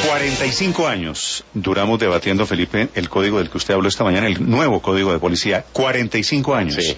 45 años duramos debatiendo, Felipe, el código del que usted habló esta mañana, el nuevo código de policía. 45 años. Sí.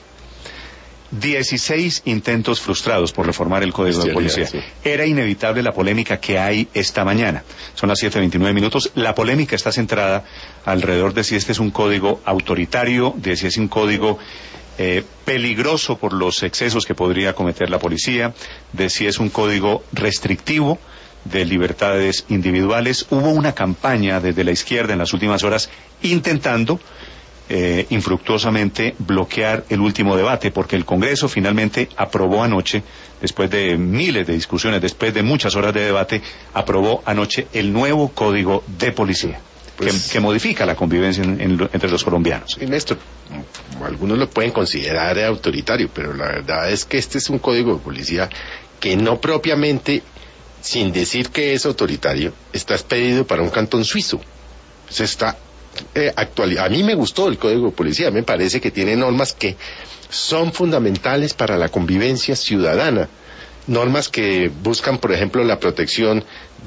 16 intentos frustrados por reformar el código de policía. Sí. Era inevitable la polémica que hay esta mañana. Son las 7:29 minutos. La polémica está centrada alrededor de si este es un código autoritario, de si es un código peligroso por los excesos que podría cometer la policía, de si es un código restrictivo de libertades individuales. Hubo una campaña desde la izquierda en las últimas horas intentando infructuosamente bloquear el último debate, porque el Congreso finalmente aprobó anoche, después de miles de discusiones, después de muchas horas de debate, aprobó anoche el nuevo código de policía, que modifica la convivencia entre los colombianos. Sí, Néstor, algunos lo pueden considerar autoritario, pero la verdad es que este es un código de policía que no propiamente, sin decir que es autoritario, está expedido para un cantón suizo. Se está a mí me gustó el código de policía, me parece que tiene normas que son fundamentales para la convivencia ciudadana, normas que buscan, por ejemplo, la protección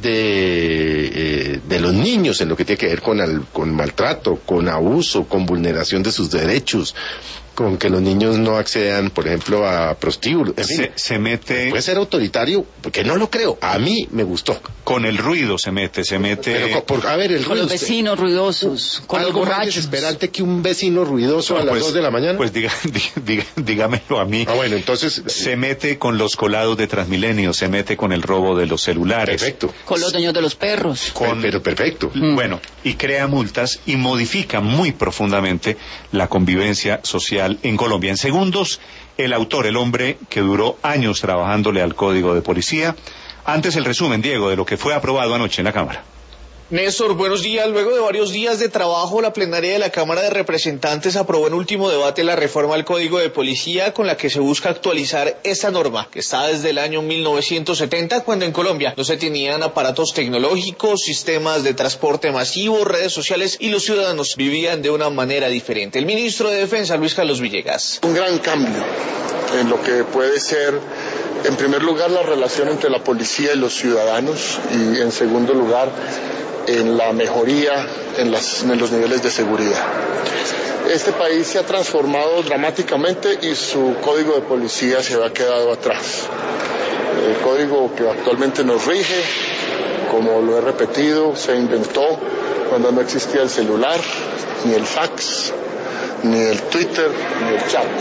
de los niños en lo que tiene que ver con maltrato, con abuso, con vulneración de sus derechos, con que los niños no accedan, por ejemplo, a prostíbulos. En fin, se mete... Puede ser autoritario, porque no lo creo. A mí me gustó. Con el ruido se mete... Pero, a ver, el ruido... Con los vecinos ruidosos, con los borrachos. ¿Algo más desesperante que un vecino ruidoso a las 2 de la mañana? Pues dígamelo a mí. Bueno, entonces... Se mete con los colados de Transmilenio, se mete con el robo de los celulares. Perfecto. Con los dueños de los perros. Pero perfecto. Bueno, y crea multas y modifica muy profundamente la convivencia social en Colombia. En segundos, el autor, el hombre que duró años trabajándole al código de policía. Antes el resumen, Diego, de lo que fue aprobado anoche en la Cámara. Néstor, buenos días. Luego de varios días de trabajo, la plenaria de la Cámara de Representantes aprobó en último debate la reforma al Código de Policía, con la que se busca actualizar esta norma, que está desde el año 1970, cuando en Colombia no se tenían aparatos tecnológicos, sistemas de transporte masivo, redes sociales, y los ciudadanos vivían de una manera diferente. El ministro de Defensa, Luis Carlos Villegas. Un gran cambio en lo que puede ser, en primer lugar, la relación entre la policía y los ciudadanos, y en segundo lugar, en la mejoría en los niveles de seguridad. Este país se ha transformado dramáticamente y su código de policía se ha quedado atrás. El código que actualmente nos rige, como lo he repetido, se inventó cuando no existía el celular, ni el fax, ni el Twitter, ni el chat.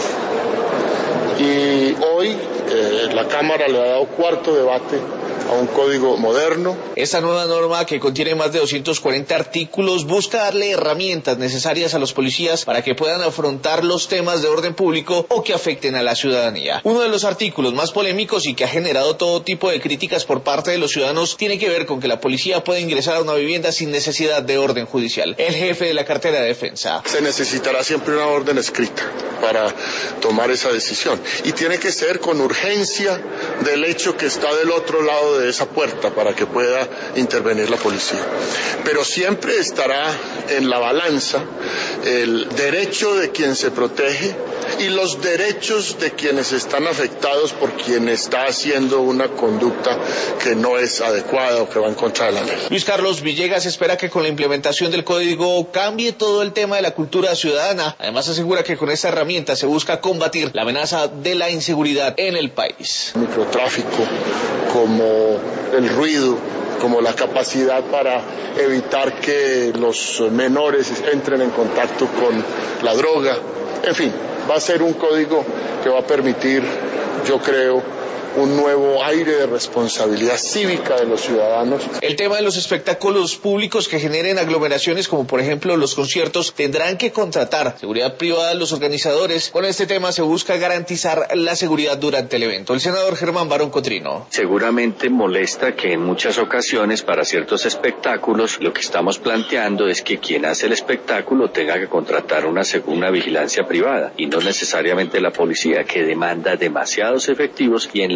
Y hoy la Cámara le ha dado cuarto debate a un código moderno. Esta nueva norma, que contiene más de 240 artículos, busca darle herramientas necesarias a los policías para que puedan afrontar los temas de orden público o que afecten a la ciudadanía. Uno de los artículos más polémicos y que ha generado todo tipo de críticas por parte de los ciudadanos tiene que ver con que la policía puede ingresar a una vivienda sin necesidad de orden judicial. El jefe de la cartera de defensa. Se necesitará siempre una orden escrita para tomar esa decisión, y tiene que ser con urgencia del hecho que está del otro lado de esa puerta para que pueda intervenir la policía. Pero siempre estará en la balanza el derecho de quien se protege y los derechos de quienes están afectados por quien está haciendo una conducta que no es adecuada o que va en contra de la ley. Luis Carlos Villegas espera que con la implementación del código cambie todo el tema de la cultura ciudadana. Además asegura que con esta herramienta se busca combatir la amenaza de la inseguridad en el país. Microtráfico, como el ruido, como la capacidad para evitar que los menores entren en contacto con la droga. En fin, va a ser un código que va a permitir, yo creo, un nuevo aire de responsabilidad cívica de los ciudadanos. El tema de los espectáculos públicos que generen aglomeraciones, como por ejemplo los conciertos, tendrán que contratar seguridad privada a los organizadores. Con este tema se busca garantizar la seguridad durante el evento. El senador Germán Barón Cotrino. Seguramente molesta que en muchas ocasiones para ciertos espectáculos lo que estamos planteando es que quien hace el espectáculo tenga que contratar una vigilancia privada y no necesariamente la policía, que demanda demasiados efectivos y en las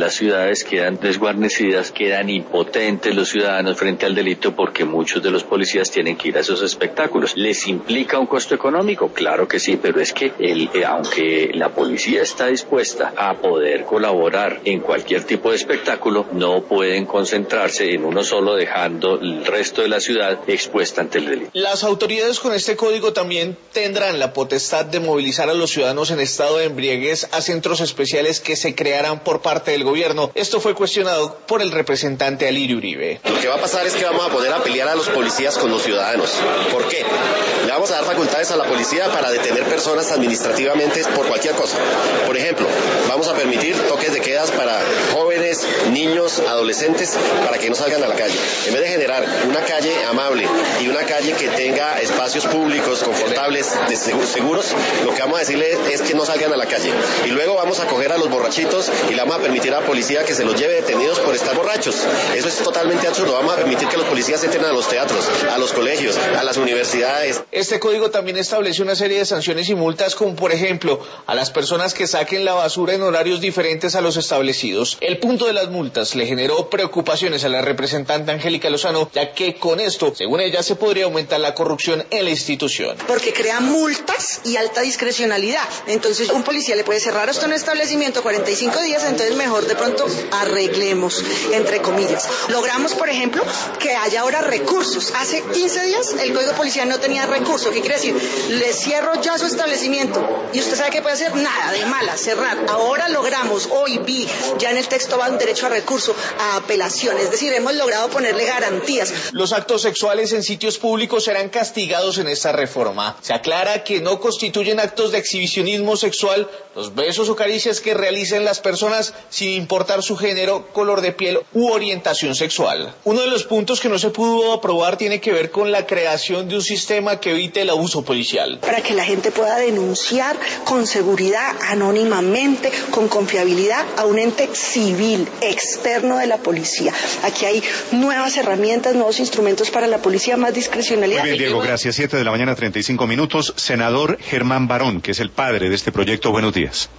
las ciudades quedan desguarnecidas, quedan impotentes los ciudadanos frente al delito porque muchos de los policías tienen que ir a esos espectáculos. ¿Les implica un costo económico? Claro que sí, pero es que aunque la policía está dispuesta a poder colaborar en cualquier tipo de espectáculo, no pueden concentrarse en uno solo, dejando el resto de la ciudad expuesta ante el delito. Las autoridades con este código también tendrán la potestad de movilizar a los ciudadanos en estado de embriaguez a centros especiales que se crearán por parte del gobierno. Esto fue cuestionado por el representante Alirio Uribe. Lo que va a pasar es que vamos a poder pelear a los policías con los ciudadanos. ¿Por qué? Le vamos a dar facultades a la policía para detener personas administrativamente por cualquier cosa. Por ejemplo, vamos a permitir toques de quedas para jóvenes, niños, adolescentes, para que no salgan a la calle. En vez de generar una calle amable y una calle que tenga espacios públicos confortables, seguros, lo que vamos a decirles es que no salgan a la calle. Y luego vamos a coger a los borrachitos y le vamos a permitir a la policía que se los lleve detenidos por estar borrachos. Eso es totalmente absurdo. Vamos a permitir que los policías entren a los teatros, a los colegios, a las universidades. Este código también establece una serie de sanciones y multas, como por ejemplo a las personas que saquen la basura en horarios diferentes a los establecidos. El punto de las multas le generó preocupaciones a la representante Angélica Lozano, ya que con esto, según ella, se podría aumentar la corrupción en la institución. Porque crea multas y alta discrecionalidad. Entonces un policía le puede cerrar hasta un establecimiento 45 días, entonces mejor de pronto arreglemos, entre comillas. Logramos, por ejemplo, que haya ahora recursos. Hace 15 días el Código Policial no tenía recursos. ¿Qué quiere decir? Le cierro ya su establecimiento. ¿Y usted sabe qué puede hacer? Nada, de mala, cerrar. Ahora logramos, hoy vi, ya en el texto va un derecho a recurso, a apelación. Es decir, hemos logrado ponerle garantías. Los actos sexuales en sitios públicos serán castigados en esta reforma. Se aclara que no constituyen actos de exhibicionismo sexual los besos o caricias que realicen las personas sin importar su género, color de piel u orientación sexual. Uno de los puntos que no se pudo aprobar tiene que ver con la creación de un sistema que evite el abuso policial. Para que la gente pueda denunciar con seguridad, anónimamente, con confiabilidad a un ente civil, externo de la policía. Aquí hay nuevas herramientas, nuevos instrumentos para la policía, más discrecionalidad. Muy bien, Diego, gracias. 7:35 a.m. Senador Germán Barón, que es el padre de este proyecto. Buenos días.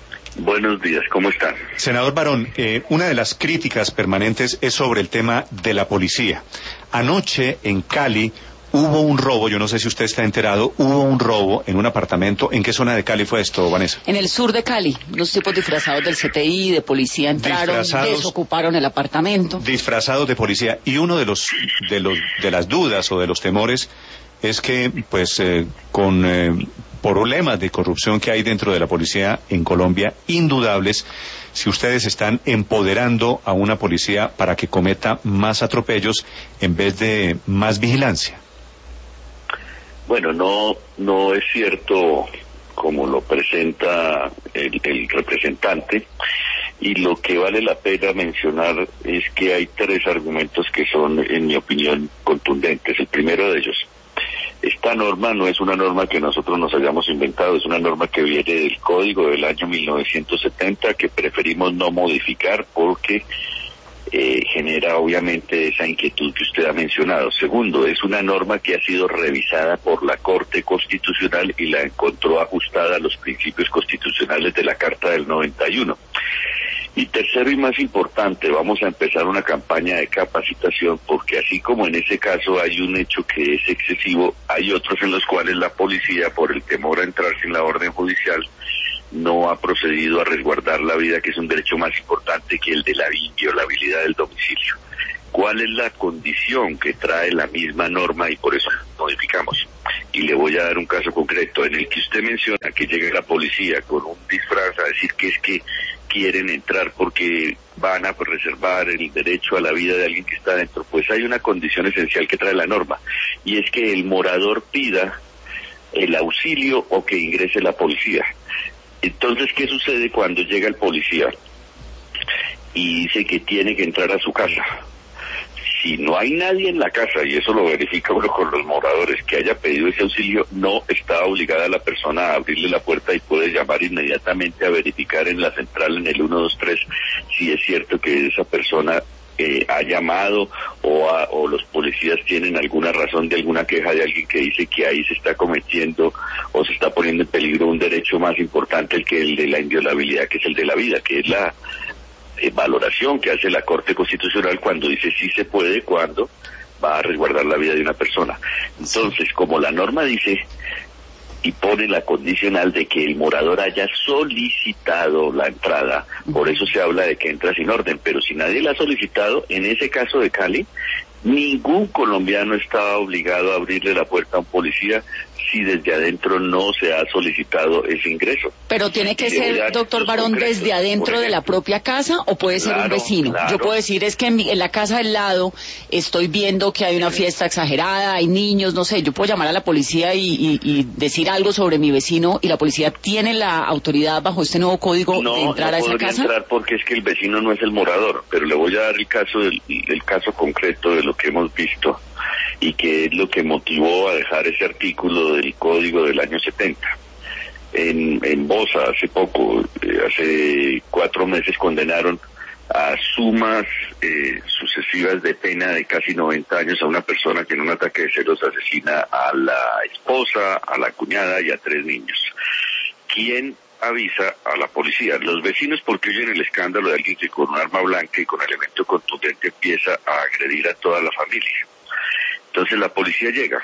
Buenos días, ¿cómo están? Senador Barón, una de las críticas permanentes es sobre el tema de la policía. Anoche en Cali hubo un robo, yo no sé si usted está enterado, hubo un robo en un apartamento. ¿En qué zona de Cali fue esto, Vanessa? En el sur de Cali, los tipos disfrazados del CTI, de policía entraron, desocuparon el apartamento. Disfrazados de policía. Y uno de las dudas o de los temores es que, pues, con problemas de corrupción que hay dentro de la policía en Colombia, indudables, si ustedes están empoderando a una policía para que cometa más atropellos en vez de más vigilancia. Bueno, no es cierto como lo presenta el representante, y lo que vale la pena mencionar es que hay tres argumentos que son, en mi opinión, contundentes. El primero de ellos: esta norma no es una norma que nosotros nos hayamos inventado, es una norma que viene del Código del año 1970, que preferimos no modificar porque genera obviamente esa inquietud que usted ha mencionado. Segundo, es una norma que ha sido revisada por la Corte Constitucional y la encontró ajustada a los principios constitucionales de la Carta del 91. Y tercero y más importante, vamos a empezar una campaña de capacitación, porque así como en ese caso hay un hecho que es excesivo, hay otros en los cuales la policía, por el temor a entrar sin la orden judicial, no ha procedido a resguardar la vida, que es un derecho más importante que el de la inviolabilidad del domicilio. ¿Cuál es la condición que trae la misma norma y por eso modificamos? Y le voy a dar un caso concreto en el que usted menciona que llegue la policía con un disfraz a decir que es que quieren entrar porque van a reservar el derecho a la vida de alguien que está dentro. Pues hay una condición esencial que trae la norma, y es que el morador pida el auxilio o que ingrese la policía. Entonces, ¿qué sucede cuando llega el policía y dice que tiene que entrar a su casa? Si no hay nadie en la casa, y eso lo verifica uno con los moradores, que haya pedido ese auxilio, no está obligada la persona a abrirle la puerta y puede llamar inmediatamente a verificar en la central, en el 123, si es cierto que esa persona ha llamado o los policías tienen alguna razón de alguna queja de alguien que dice que ahí se está cometiendo o se está poniendo en peligro un derecho más importante que el de la inviolabilidad, que es el de la vida, que es valoración que hace la Corte Constitucional cuando dice sí se puede, cuando va a resguardar la vida de una persona. Entonces, como la norma dice y pone la condicional de que el morador haya solicitado la entrada, por eso se habla de que entra sin orden, pero si nadie la ha solicitado, en ese caso de Cali, ningún colombiano está obligado a abrirle la puerta a un policía si desde adentro no se ha solicitado ese ingreso. Pero tiene que ser, doctor Barón, desde adentro de la propia casa, o puede ser un vecino. Claro. Yo puedo decir, es que en la casa del lado estoy viendo que hay una fiesta exagerada, hay niños, no sé, yo puedo llamar a la policía y decir algo sobre mi vecino, y la policía tiene la autoridad bajo este nuevo código de entrar a esa casa. No podría entrar porque es que el vecino no es el morador, pero le voy a dar el caso concreto de lo que hemos visto y que es lo que motivó a dejar ese artículo del código del año 70. En Bosa, hace poco, hace 4 meses, condenaron a sumas sucesivas de pena de casi 90 años a una persona que en un ataque de celos asesina a la esposa, a la cuñada y a 3 niños. ¿Quién avisa a la policía? Los vecinos, porque oyen el escándalo de alguien que con un arma blanca y con elemento contundente empieza a agredir a toda la familia. Entonces la policía llega.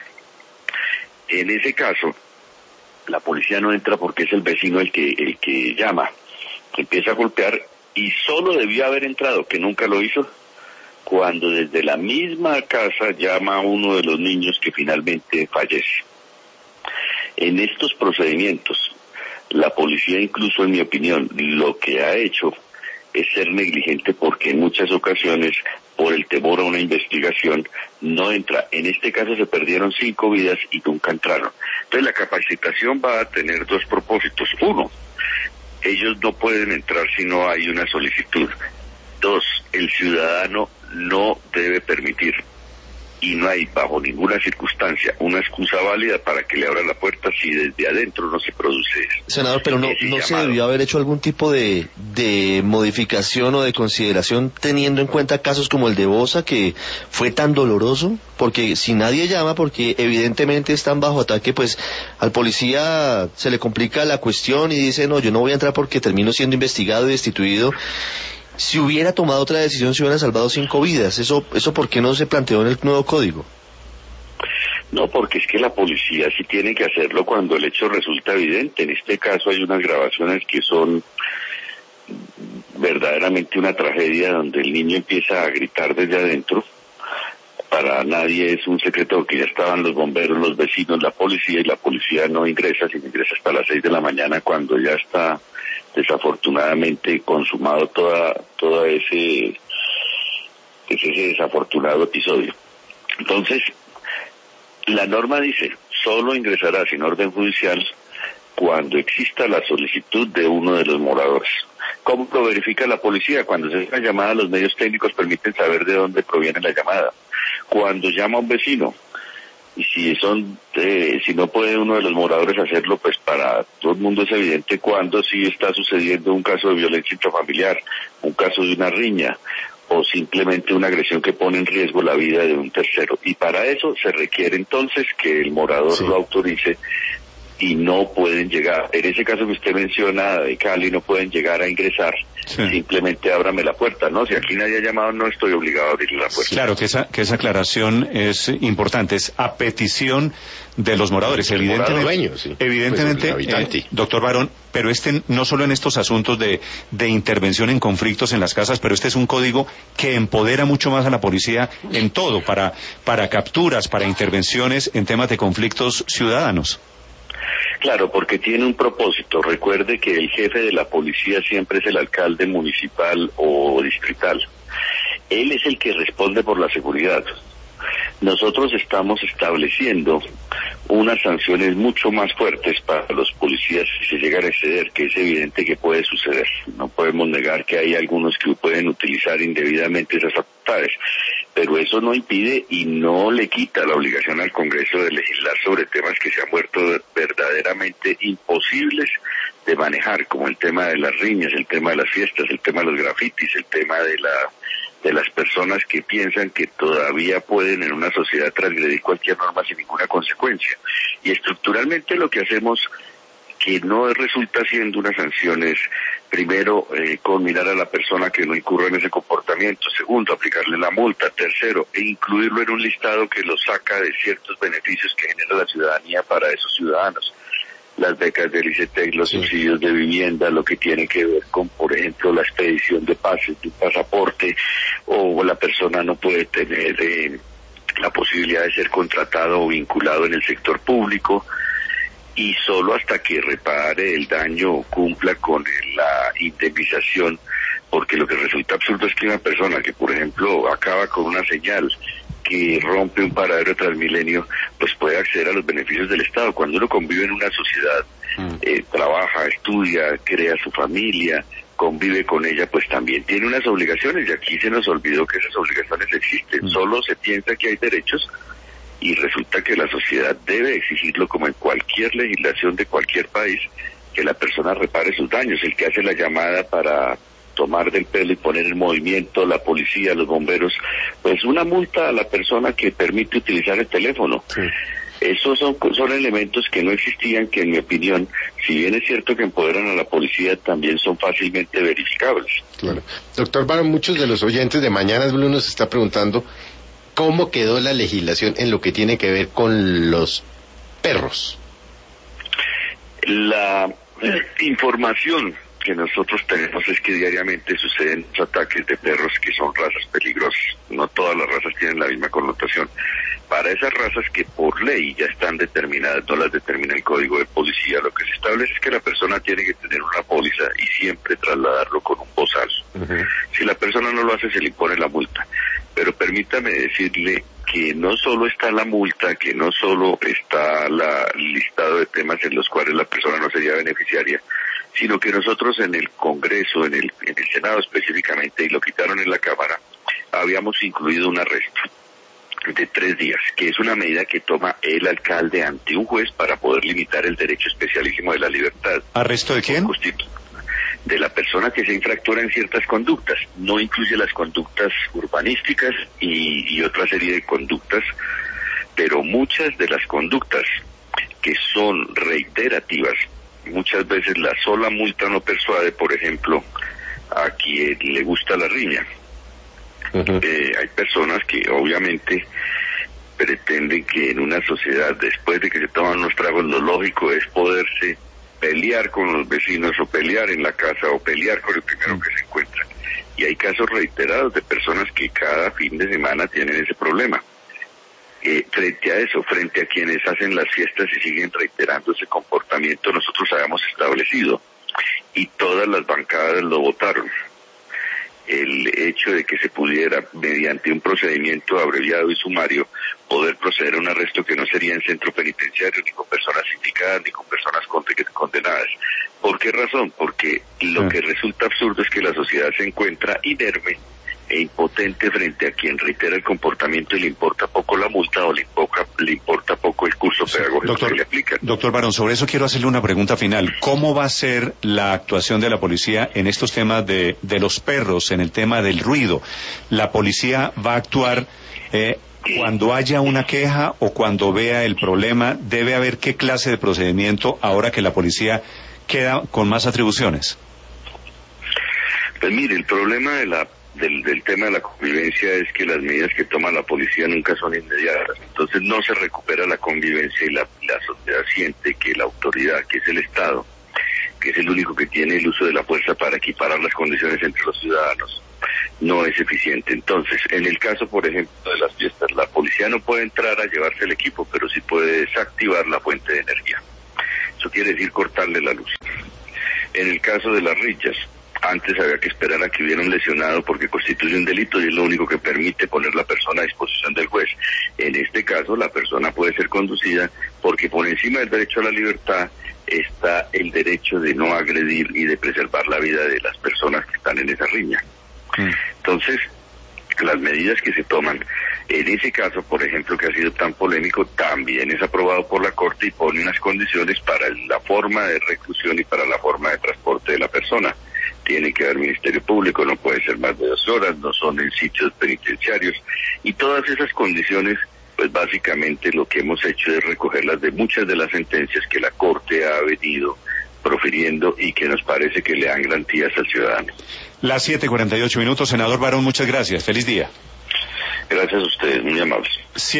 En ese caso, la policía no entra porque es el vecino el que llama, que empieza a golpear, y solo debió haber entrado, que nunca lo hizo, cuando desde la misma casa llama a uno de los niños que finalmente fallece. En estos procedimientos, la policía, incluso en mi opinión, lo que ha hecho es ser negligente, porque en muchas ocasiones, por el temor a una investigación, no entra. En este caso se perdieron 5 vidas y nunca entraron. Entonces la capacitación va a tener 2 propósitos. 1, ellos no pueden entrar si no hay una solicitud. 2, el ciudadano no debe permitir, y no hay bajo ninguna circunstancia una excusa válida para que le abran la puerta si desde adentro no se produce eso. Senador, pero no se debió haber hecho algún tipo de modificación o de consideración teniendo en cuenta casos como el de Bosa, que fue tan doloroso, porque si nadie llama, porque evidentemente están bajo ataque, pues al policía se le complica la cuestión y dice, no, yo no voy a entrar porque termino siendo investigado y destituido. Si hubiera tomado otra decisión, se hubieran salvado 5 vidas. ¿Eso por qué no se planteó en el nuevo código? No, porque es que la policía sí tiene que hacerlo cuando el hecho resulta evidente. En este caso hay unas grabaciones que son verdaderamente una tragedia, donde el niño empieza a gritar desde adentro. Para nadie es un secreto que ya estaban los bomberos, los vecinos, la policía, y la policía no ingresa, sino ingresa hasta las 6 de la mañana, cuando ya está desafortunadamente consumado todo ese desafortunado episodio. Entonces, la norma dice, solo ingresará sin orden judicial cuando exista la solicitud de uno de los moradores. ¿Cómo lo verifica la policía? Cuando se hace una llamada, los medios técnicos permiten saber de dónde proviene la llamada. Cuando llama a un vecino, y si no puede uno de los moradores hacerlo, pues para todo el mundo es evidente cuando sí está sucediendo un caso de violencia intrafamiliar, un caso de una riña, o simplemente una agresión que pone en riesgo la vida de un tercero. Y para eso se requiere entonces que el morador lo autorice, y no pueden llegar. En ese caso que usted menciona de Cali, no pueden llegar a ingresar. Simplemente ábrame la puerta, ¿no? Si aquí nadie ha llamado, no estoy obligado a abrirle la puerta. Claro, que esa aclaración es importante, es a petición de los moradores, evidentemente, pues doctor Barón, pero no solo en estos asuntos de intervención en conflictos en las casas, pero este es un código que empodera mucho más a la policía en todo, para capturas, para intervenciones en temas de conflictos ciudadanos. Claro, porque tiene un propósito. Recuerde que el jefe de la policía siempre es el alcalde municipal o distrital. Él es el que responde por la seguridad. Nosotros estamos estableciendo unas sanciones mucho más fuertes para los policías si se llegan a exceder, que es evidente que puede suceder. No podemos negar que hay algunos que pueden utilizar indebidamente esas facultades, pero eso no impide y no le quita la obligación al Congreso de legislar sobre temas que se han vuelto verdaderamente imposibles de manejar, como el tema de las riñas, el tema de las fiestas, el tema de los grafitis, el tema de las personas que piensan que todavía pueden en una sociedad transgredir cualquier norma sin ninguna consecuencia. Y estructuralmente lo que hacemos, que no resulta siendo unas sanciones Primero, conminar a la persona que no incurra en ese comportamiento. Segundo, aplicarle la multa. Tercero, incluirlo en un listado que lo saca de ciertos beneficios que genera la ciudadanía para esos ciudadanos. Las becas del ICETEX, los subsidios de vivienda, lo que tiene que ver con, por ejemplo, la expedición de pases, de un pasaporte, o la persona no puede tener la posibilidad de ser contratado o vinculado en el sector público, y solo hasta que repare el daño o cumpla con la indemnización, porque lo que resulta absurdo es que una persona que, por ejemplo, acaba con una señal, que rompe un paradero de Transmilenio, pues puede acceder a los beneficios del Estado. Cuando uno convive en una sociedad, trabaja, estudia, crea su familia, convive con ella, pues también tiene unas obligaciones, y aquí se nos olvidó que esas obligaciones existen. Solo se piensa que hay derechos, y resulta que la sociedad debe exigirlo, como en cualquier legislación de cualquier país, que la persona repare sus daños. El que hace la llamada para tomar del pelo y poner en movimiento, la policía, los bomberos, pues una multa a la persona que permite utilizar el teléfono. Sí. Esos son elementos que no existían, que en mi opinión, si bien es cierto que empoderan a la policía, también son fácilmente verificables. Claro. Doctor Barón, muchos de los oyentes de Mañanas Blue nos está preguntando cómo quedó la legislación en lo que tiene que ver con los perros. La información que nosotros tenemos es que diariamente suceden ataques de perros que son razas peligrosas. No todas las razas tienen la misma connotación. Para esas razas que por ley ya están determinadas, no las determina el Código de Policía, lo que se establece es que la persona tiene que tener una póliza y siempre trasladarlo con un bozal. Si la persona no lo hace, se le impone la multa. Pero permítame decirle que no solo está la multa, que no solo está el listado de temas en los cuales la persona no sería beneficiaria, sino que nosotros en el Congreso, en el Senado específicamente, y lo quitaron en la Cámara, habíamos incluido un arresto de 3 días, que es una medida que toma el alcalde ante un juez para poder limitar el derecho especialísimo de la libertad. ¿Arresto de quién? De la persona que se infractura en ciertas conductas. No incluye las conductas urbanísticas y otra serie de conductas, pero muchas de las conductas que son reiterativas, muchas veces la sola multa no persuade. Por ejemplo, a quien le gusta la riña. Hay personas que obviamente pretenden que en una sociedad, después de que se toman unos tragos, lo lógico es poderse pelear con los vecinos, o pelear en la casa, o pelear con el primero que se encuentra. Y hay casos reiterados de personas que cada fin de semana tienen ese problema. Frente a eso, frente a quienes hacen las fiestas y siguen reiterando ese comportamiento, nosotros habíamos establecido, y todas las bancadas lo votaron, el hecho de que se pudiera, mediante un procedimiento abreviado y sumario, poder proceder a un arresto que no sería en centro penitenciario, ni con personas sindicadas, ni con personas condenadas. ¿Por qué razón? Porque lo que resulta absurdo es que la sociedad se encuentra inerme e impotente frente a quien reitera el comportamiento y le importa poco la multa, o le importa poco el curso pedagógico que le aplican. Doctor Barón, sobre eso quiero hacerle una pregunta final. ¿Cómo va a ser la actuación de la policía en estos temas de los perros, en el tema del ruido? ¿La policía va a actuar cuando haya una queja o cuando vea el problema? ¿Debe haber qué clase de procedimiento ahora que la policía queda con más atribuciones? Pues mire, el problema del tema de la convivencia es que las medidas que toma la policía nunca son inmediatas. Entonces no se recupera la convivencia, y la sociedad siente que la autoridad, que es el Estado, que es el único que tiene el uso de la fuerza para equiparar las condiciones entre los ciudadanos, no es eficiente. Entonces, en el caso, por ejemplo, de las fiestas, la policía no puede entrar a llevarse el equipo, pero sí puede desactivar la fuente de energía. Eso quiere decir cortarle la luz. En el caso de las riñas, antes había que esperar a que hubiera un lesionado porque constituye un delito, y es lo único que permite poner la persona a disposición del juez. En este caso, la persona puede ser conducida porque por encima del derecho a la libertad está el derecho de no agredir y de preservar la vida de las personas que están en esa riña. Entonces, las medidas que se toman en ese caso, por ejemplo, que ha sido tan polémico, también es aprobado por la Corte y pone unas condiciones para la forma de reclusión y para la forma de transporte de la persona. Tiene que haber Ministerio Público, no puede ser más de 2 horas, no son en sitios penitenciarios, y todas esas condiciones, pues básicamente lo que hemos hecho es recogerlas de muchas de las sentencias que la Corte ha venido profiriendo y que nos parece que le dan garantías al ciudadano. Las 7:48 minutos, senador Barón, muchas gracias. Feliz día. Gracias a ustedes, muy amables.